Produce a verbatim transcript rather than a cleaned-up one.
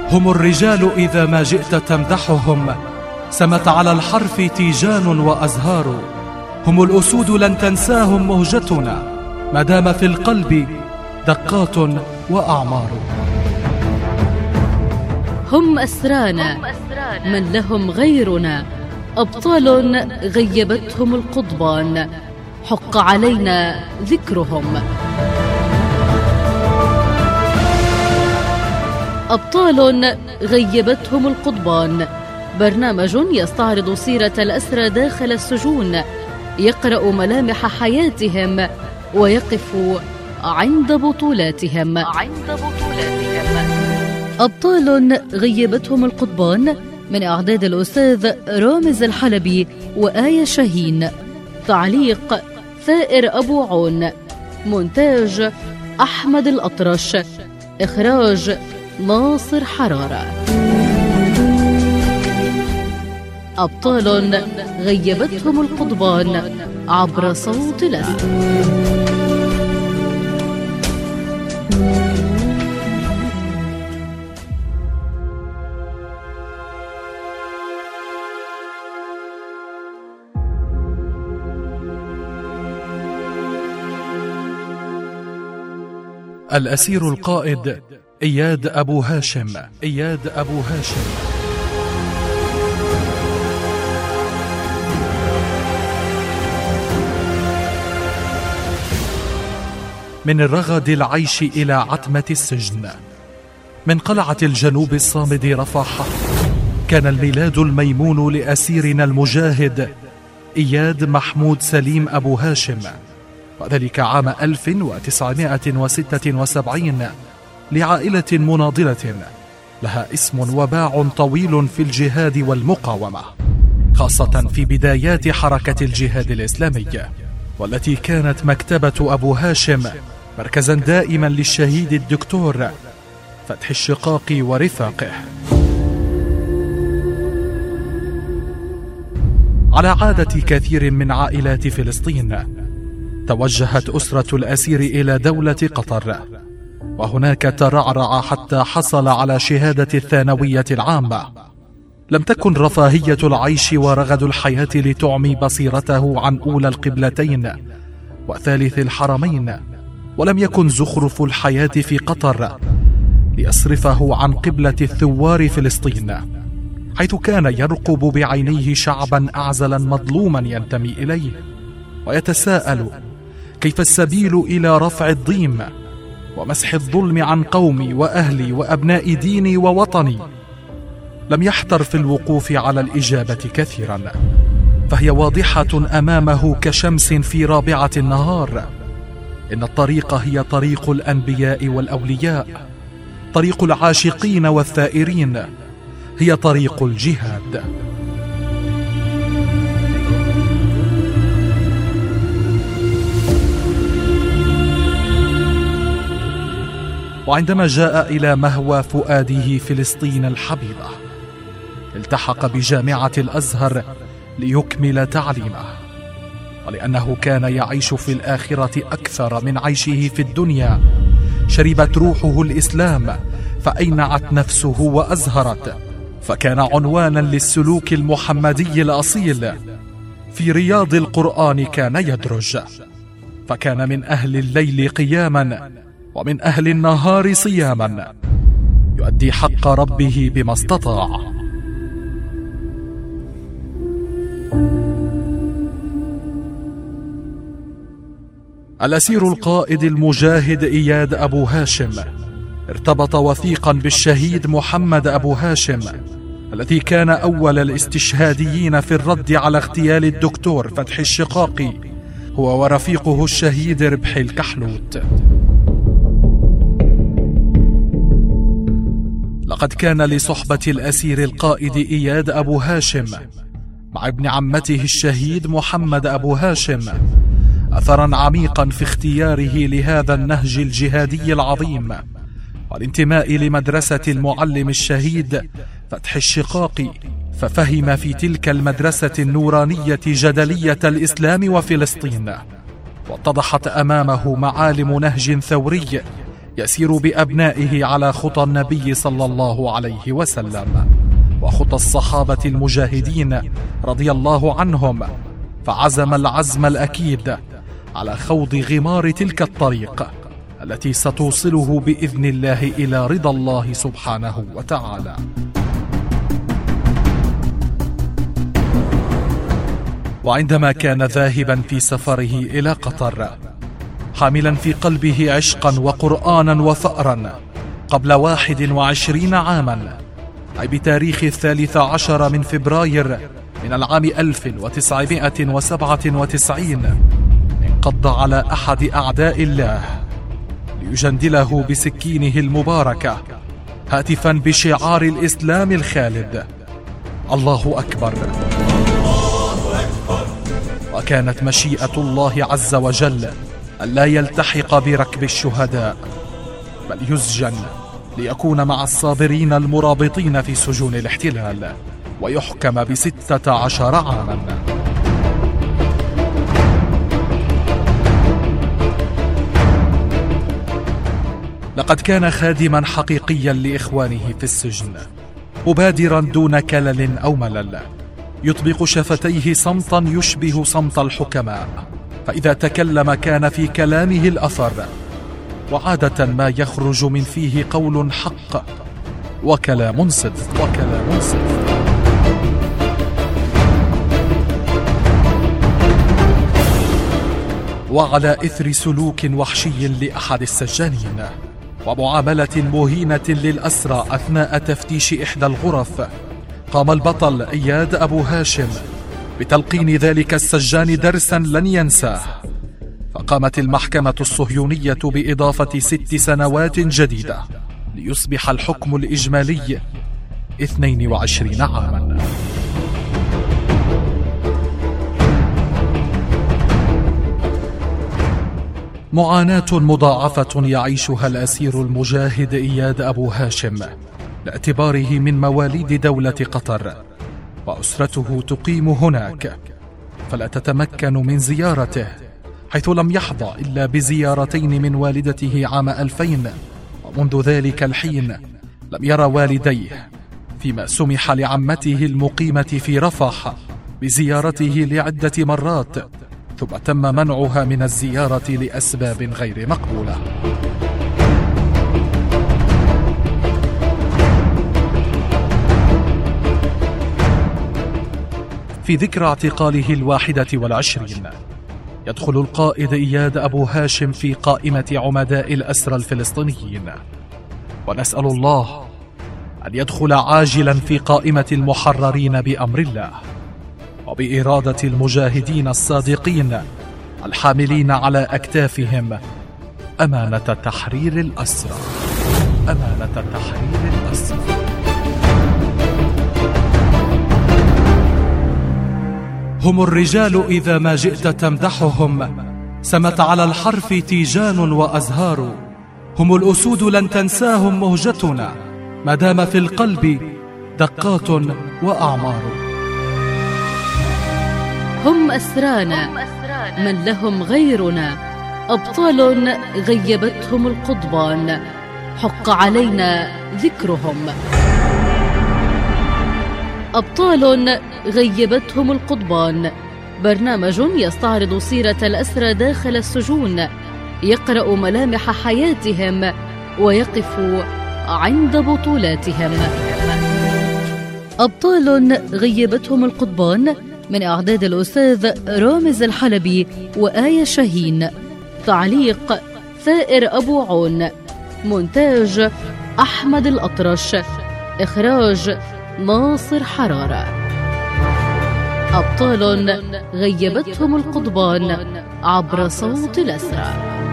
هم الرجال إذا ما جئت تمدحهم، سمت على الحرف تيجان وأزهار. هم الأسود لن تنساهم مهجتنا، ما دام في القلب دقات وأعمار. هم أسرانا من لهم غيرنا، أبطال غيبتهم القضبان، حق علينا ذكرهم. أبطال غيبتهم القضبان، برنامج يستعرض سيرة الأسرى داخل السجون، يقرأ ملامح حياتهم ويقف عند بطولاتهم. عند بطولاتهم. أبطال غيبتهم القضبان، من إعداد الأستاذ رامز الحلبي وآية شاهين، تعليق ثائر أبو عون، مونتاج أحمد الأطرش، إخراج ناصر حرارة. أبطال غيبتهم القضبان عبر صوت الأسد. الأسير القائد إياد أبو هاشم. إياد أبو هاشم من الرغد العيش إلى عتمة السجن، من قلعة الجنوب الصامد رفح، كان الميلاد الميمون لأسيرنا المجاهد إياد محمود سليم أبو هاشم، وذلك عام ألف وتسعمائة وستة وسبعين، لعائلة مناضلة لها اسم وباع طويل في الجهاد والمقاومة، خاصة في بدايات حركة الجهاد الإسلامي، والتي كانت مكتبة أبو هاشم مركزا دائما للشهيد الدكتور فتحي الشقاقي ورفاقه. على عادة كثير من عائلات فلسطين، توجهت أسرة الأسير إلى دولة قطر، وهناك ترعرع حتى حصل على شهادة الثانوية العامة. لم تكن رفاهية العيش ورغد الحياة لتعمي بصيرته عن أولى القبلتين وثالث الحرمين، ولم يكن زخرف الحياة في قطر ليصرفه عن قبلة الثوار فلسطين، حيث كان يرقب بعينيه شعبا أعزلا مظلوما ينتمي إليه، ويتساءل كيف السبيل إلى رفع الضيم ومسح الظلم عن قومي وأهلي وأبناء ديني ووطني. لم يحتر في الوقوف على الإجابة كثيرا، فهي واضحة أمامه كشمس في رابعة النهار. إن الطريق هي طريق الأنبياء والأولياء، طريق العاشقين والثائرين، هي طريق الجهاد. وعندما جاء إلى مهوى فؤاده فلسطين الحبيبة، التحق بجامعة الأزهر ليكمل تعليمه، ولأنه كان يعيش في الآخرة أكثر من عيشه في الدنيا، شربت روحه الإسلام فأينعت نفسه وأزهرت، فكان عنوانا للسلوك المحمدي الأصيل. في رياض القرآن كان يدرج، فكان من أهل الليل قياما ومن أهل النهار صياما، يؤدي حق ربه بما استطاع. الأسير القائد المجاهد إياد أبو هاشم ارتبط وثيقا بالشهيد محمد أبو هاشم، الذي كان أول الاستشهاديين في الرد على اغتيال الدكتور فتحي الشقاقي، هو ورفيقه الشهيد ربحي الكحلوت. لقد كان لصحبة الأسير القائد إياد أبو هاشم مع ابن عمته الشهيد محمد أبو هاشم أثرا عميقا في اختياره لهذا النهج الجهادي العظيم، والانتماء لمدرسة المعلم الشهيد فتحي الشقاقي، ففهم في تلك المدرسة النورانية جدلية الإسلام وفلسطين، واتضحت أمامه معالم نهج ثوري يسير بأبنائه على خطى النبي صلى الله عليه وسلم وخطى الصحابة المجاهدين رضي الله عنهم، فعزم العزم الأكيد على خوض غمار تلك الطريق التي ستوصله بإذن الله إلى رضا الله سبحانه وتعالى. وعندما كان ذاهبا في سفره إلى قطر حاملا في قلبه عشقا وقرآنا وثأرا قبل واحد وعشرين عاما، أي بتاريخ الثالث عشر من فبراير من العام ألف وتسعمائة وسبعة وتسعين، انقض على أحد أعداء الله ليجندله بسكينه المباركة هاتفا بشعار الإسلام الخالد: الله أكبر. وكانت مشيئة الله عز وجل ألا يلتحق بركب الشهداء، بل يسجن ليكون مع الصابرين المرابطين في سجون الاحتلال ويحكم بستة عشر عاما. لقد كان خادما حقيقيا لإخوانه في السجن، مبادرا دون كلل أو ملل، يطبق شفتيه صمتا يشبه صمت الحكماء، فإذا تكلم كان في كلامه الأثر، وعادة ما يخرج من فيه قول حق وكلام صدق وكلام صدق. وعلى إثر سلوك وحشي لأحد السجانين ومعاملة مهينة للأسرى أثناء تفتيش إحدى الغرف، قام البطل إياد أبو هاشم بتلقين ذلك السجان درسا لن ينساه، فقامت المحكمة الصهيونية بإضافة ست سنوات جديدة ليصبح الحكم الإجمالي اثنين وعشرين عاما. معاناة مضاعفة يعيشها الأسير المجاهد إياد أبو هاشم لاعتباره من مواليد دولة قطر، وأسرته تقيم هناك، فلا تتمكن من زيارته، حيث لم يحظى إلا بزيارتين من والدته عام ألفين، ومنذ ذلك الحين لم يرى والديه، فيما سمح لعمته المقيمة في رفح بزيارته لعدة مرات، ثم تم منعها من الزيارة لأسباب غير مقبولة. في ذكرى اعتقاله الواحدة والعشرين يدخل القائد إياد أبو هاشم في قائمة عمداء الأسرى الفلسطينيين، ونسأل الله أن يدخل عاجلا في قائمة المحررين بأمر الله وبإرادة المجاهدين الصادقين الحاملين على أكتافهم أمانة تحرير الأسرى أمانة تحرير الأسرى. هم الرجال إذا ما جئت تمدحهم، سمت على الحرف تيجان وأزهار، هم الأسود لن تنساهم مهجتنا، ما دام في القلب دقات وأعمار. هم أسرانا من لهم غيرنا، أبطال غيبتهم القضبان، حق علينا ذكرهم. أبطال غيبتهم القضبان، برنامج يستعرض سيرة الأسرى داخل السجون، يقرأ ملامح حياتهم ويقف عند بطولاتهم. أبطال غيبتهم القضبان، من إعداد الأستاذ رامز الحلبي وآية شاهين، تعليق ثائر أبو عون، مونتاج أحمد الأطرش، إخراج ناصر حرارة. أبطال غيبتهم القضبان عبر صوت الأسرى.